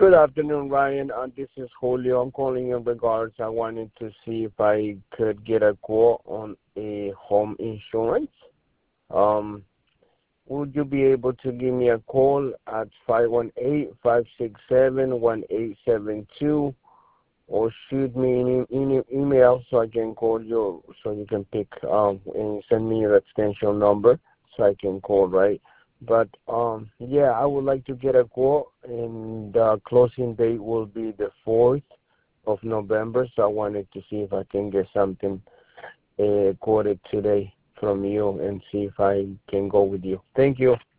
Good afternoon, Ryan. This is Julio. I'm calling in regards. I wanted to see if I could get a quote on a home insurance. Um, would you be able to give me a call at 518-567-1872 or shoot me an email so I can call you so you can pick and send me your extension number so I can call, right? But yeah, I would like to get a quote, and the closing date will be the 4th of November. So I wanted to see if I can get something quoted today from you and see if I can go with you. Thank you.